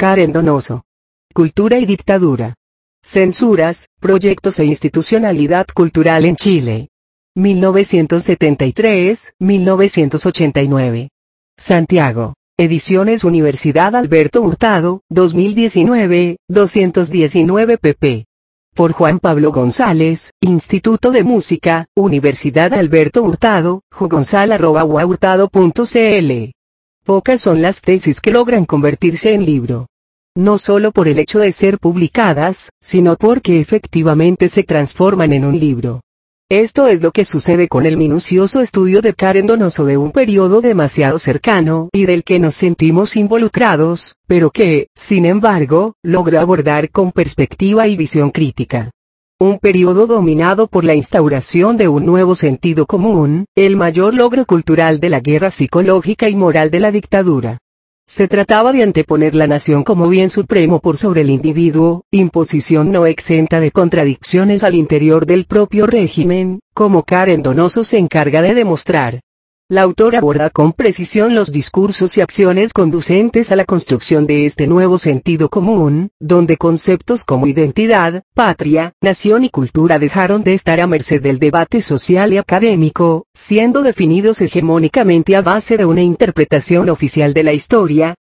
Karen Donoso. Cultura y dictadura. Censuras, proyectos e institucionalidad cultural en Chile. 1973-1989. Santiago. Ediciones Universidad Alberto Hurtado, 2019, 219 pp. Por Juan Pablo González, Instituto de Música, Universidad Alberto Hurtado, jogonzal@hurtado.cl. Pocas son las tesis que logran convertirse en libro. No solo por el hecho de ser publicadas, sino porque efectivamente se transforman en un libro. Esto es lo que sucede con el minucioso estudio de Karen Donoso de un periodo demasiado cercano y del que nos sentimos involucrados, pero que, sin embargo, logra abordar con perspectiva y visión crítica. Un periodo dominado por la instauración de un nuevo sentido común, el mayor logro cultural de la guerra psicológica y moral de la dictadura. Se trataba de anteponer la nación como bien supremo por sobre el individuo, imposición no exenta de contradicciones al interior del propio régimen, como Karen Donoso se encarga de demostrar. La autora aborda con precisión los discursos y acciones conducentes a la construcción de este nuevo sentido común, donde conceptos como identidad, patria, nación y cultura dejaron de estar a merced del debate social y académico, siendo definidos hegemónicamente a base de una interpretación oficial de la historia.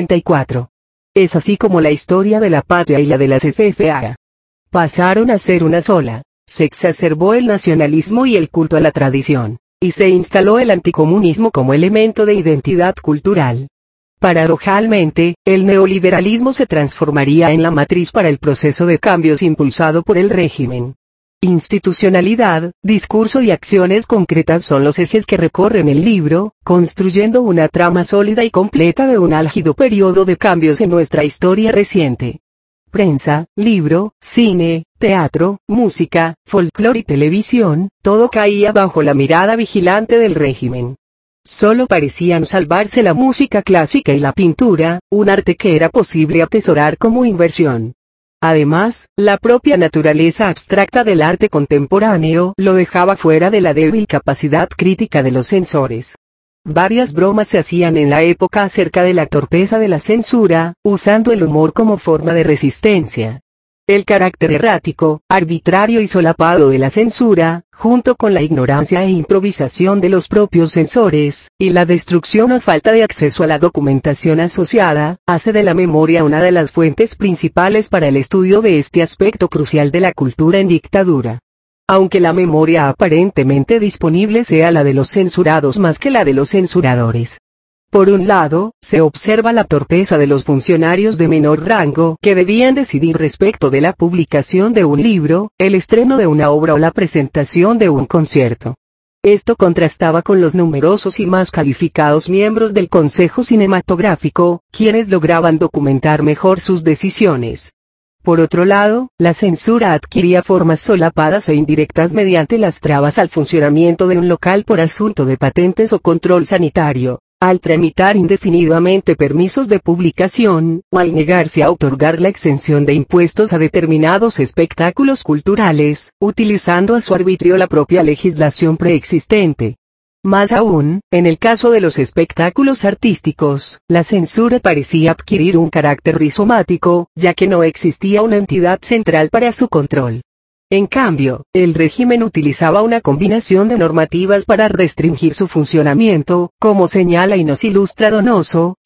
94. Es así como la historia de la patria y la de las FFA pasaron a ser una sola. Se exacerbó el nacionalismo y el culto a la tradición, y se instaló el anticomunismo como elemento de identidad cultural. Paradojalmente, el neoliberalismo se transformaría en la matriz para el proceso de cambios impulsado por el régimen. Institucionalidad, discurso y acciones concretas son los ejes que recorren el libro, construyendo una trama sólida y completa de un álgido periodo de cambios en nuestra historia reciente. Prensa, libro, cine, teatro, música, folclore y televisión, todo caía bajo la mirada vigilante del régimen. Solo parecían salvarse la música clásica y la pintura, un arte que era posible atesorar como inversión. Además, la propia naturaleza abstracta del arte contemporáneo lo dejaba fuera de la débil capacidad crítica de los censores. Varias bromas se hacían en la época acerca de la torpeza de la censura, usando el humor como forma de resistencia. El carácter errático, arbitrario y solapado de la censura, junto con la ignorancia e improvisación de los propios censores, y la destrucción o falta de acceso a la documentación asociada, hace de la memoria una de las fuentes principales para el estudio de este aspecto crucial de la cultura en dictadura. Aunque la memoria aparentemente disponible sea la de los censurados más que la de los censuradores. Por un lado, se observa la torpeza de los funcionarios de menor rango que debían decidir respecto de la publicación de un libro, el estreno de una obra o la presentación de un concierto. Esto contrastaba con los numerosos y más calificados miembros del Consejo Cinematográfico, quienes lograban documentar mejor sus decisiones. Por otro lado, la censura adquiría formas solapadas e indirectas mediante las trabas al funcionamiento de un local por asunto de patentes o control sanitario, al tramitar indefinidamente permisos de publicación, o al negarse a otorgar la exención de impuestos a determinados espectáculos culturales, utilizando a su arbitrio la propia legislación preexistente. Más aún, en el caso de los espectáculos artísticos, la censura parecía adquirir un carácter rizomático, ya que no existía una entidad central para su control. En cambio, el régimen utilizaba una combinación de normativas para restringir su funcionamiento, como señala y nos ilustra Donoso,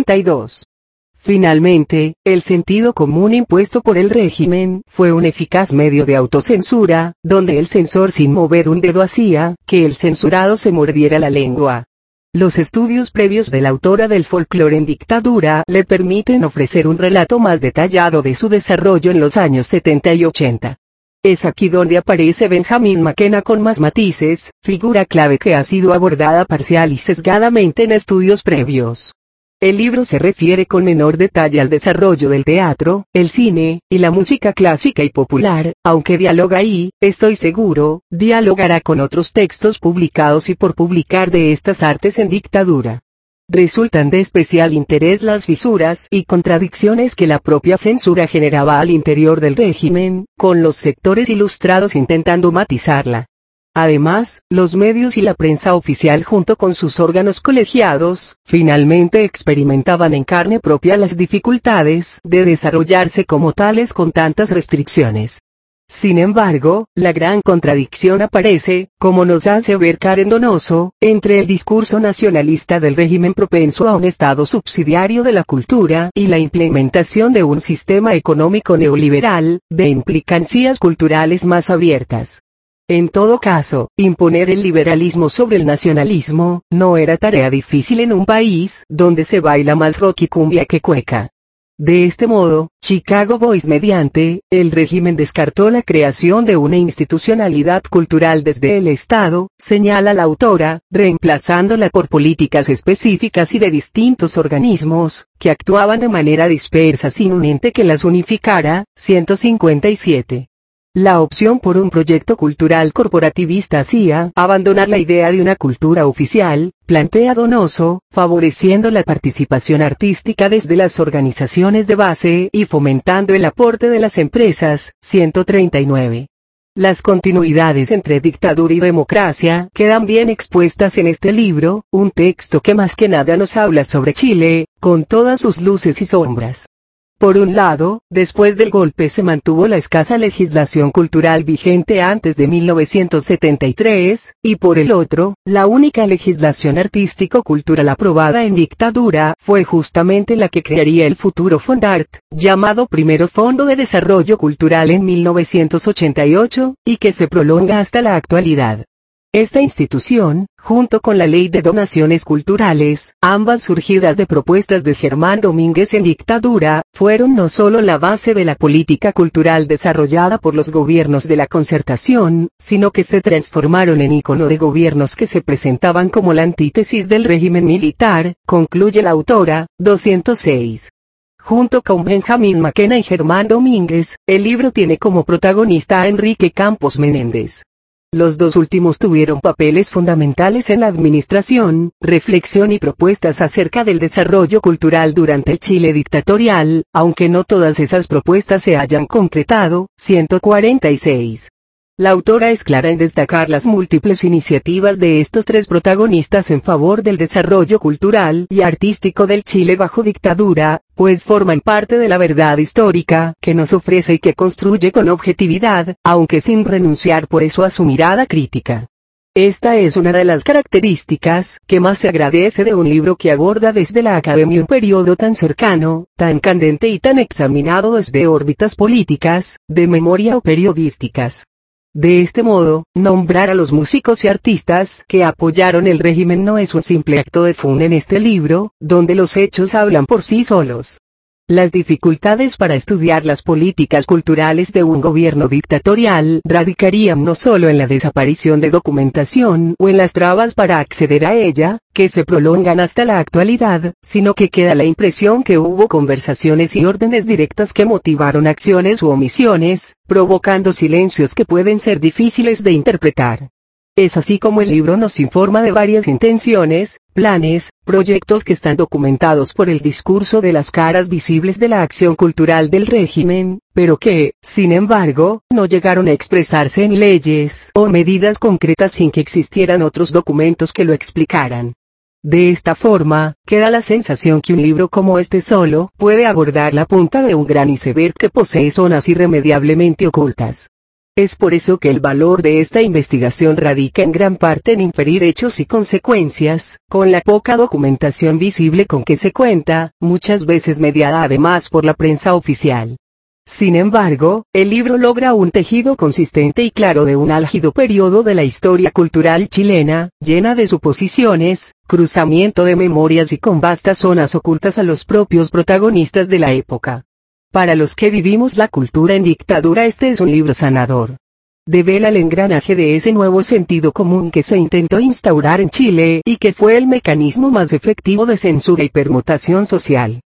72. Finalmente, el sentido común impuesto por el régimen fue un eficaz medio de autocensura, donde el censor sin mover un dedo hacía que el censurado se mordiera la lengua. Los estudios previos de la autora del folclore en dictadura le permiten ofrecer un relato más detallado de su desarrollo en los años 70 y 80. Es aquí donde aparece Benjamín Maquena con más matices, figura clave que ha sido abordada parcial y sesgadamente en estudios previos. El libro se refiere con menor detalle al desarrollo del teatro, el cine, y la música clásica y popular, aunque dialoga y, estoy seguro, dialogará con otros textos publicados y por publicar de estas artes en dictadura. Resultan de especial interés las fisuras y contradicciones que la propia censura generaba al interior del régimen, con los sectores ilustrados intentando matizarla. Además, los medios y la prensa oficial junto con sus órganos colegiados, finalmente experimentaban en carne propia las dificultades de desarrollarse como tales con tantas restricciones. Sin embargo, la gran contradicción aparece, como nos hace ver Karen Donoso, entre el discurso nacionalista del régimen propenso a un estado subsidiario de la cultura y la implementación de un sistema económico neoliberal, de implicancias culturales más abiertas. En todo caso, imponer el liberalismo sobre el nacionalismo, no era tarea difícil en un país donde se baila más rock y cumbia que cueca. De este modo, Chicago Boys mediante, el régimen descartó la creación de una institucionalidad cultural desde el Estado, señala la autora, reemplazándola por políticas específicas y de distintos organismos, que actuaban de manera dispersa sin un ente que las unificara. 157. La opción por un proyecto cultural corporativista hacía abandonar la idea de una cultura oficial, plantea Donoso, favoreciendo la participación artística desde las organizaciones de base y fomentando el aporte de las empresas. 139. Las continuidades entre dictadura y democracia quedan bien expuestas en este libro, un texto que más que nada nos habla sobre Chile, con todas sus luces y sombras. Por un lado, después del golpe se mantuvo la escasa legislación cultural vigente antes de 1973, y por el otro, la única legislación artístico-cultural aprobada en dictadura fue justamente la que crearía el futuro Fondart, llamado primero Fondo de Desarrollo Cultural en 1988, y que se prolonga hasta la actualidad. Esta institución, junto con la Ley de Donaciones Culturales, ambas surgidas de propuestas de Germán Domínguez en dictadura, fueron no solo la base de la política cultural desarrollada por los gobiernos de la Concertación, sino que se transformaron en ícono de gobiernos que se presentaban como la antítesis del régimen militar, concluye la autora. 206. Junto con Benjamín Maquena y Germán Domínguez, el libro tiene como protagonista a Enrique Campos Menéndez. Los dos últimos tuvieron papeles fundamentales en la administración, reflexión y propuestas acerca del desarrollo cultural durante el Chile dictatorial, aunque no todas esas propuestas se hayan concretado. 146. La autora es clara en destacar las múltiples iniciativas de estos tres protagonistas en favor del desarrollo cultural y artístico del Chile bajo dictadura, pues forman parte de la verdad histórica que nos ofrece y que construye con objetividad, aunque sin renunciar por eso a su mirada crítica. Esta es una de las características que más se agradece de un libro que aborda desde la academia un periodo tan cercano, tan candente y tan examinado desde órbitas políticas, de memoria o periodísticas. De este modo, nombrar a los músicos y artistas que apoyaron el régimen no es un simple acto de fe en este libro, donde los hechos hablan por sí solos. Las dificultades para estudiar las políticas culturales de un gobierno dictatorial radicarían no solo en la desaparición de documentación o en las trabas para acceder a ella, que se prolongan hasta la actualidad, sino que queda la impresión que hubo conversaciones y órdenes directas que motivaron acciones u omisiones, provocando silencios que pueden ser difíciles de interpretar. Es así como el libro nos informa de varias intenciones, planes, proyectos que están documentados por el discurso de las caras visibles de la acción cultural del régimen, pero que, sin embargo, no llegaron a expresarse en leyes o medidas concretas sin que existieran otros documentos que lo explicaran. De esta forma, queda la sensación que un libro como este solo puede abordar la punta de un gran iceberg que posee zonas irremediablemente ocultas. Es por eso que el valor de esta investigación radica en gran parte en inferir hechos y consecuencias, con la poca documentación visible con que se cuenta, muchas veces mediada además por la prensa oficial. Sin embargo, el libro logra un tejido consistente y claro de un álgido periodo de la historia cultural chilena, llena de suposiciones, cruzamiento de memorias y con vastas zonas ocultas a los propios protagonistas de la época. Para los que vivimos la cultura en dictadura, este es un libro sanador. Devela el engranaje de ese nuevo sentido común que se intentó instaurar en Chile y que fue el mecanismo más efectivo de censura y permutación social.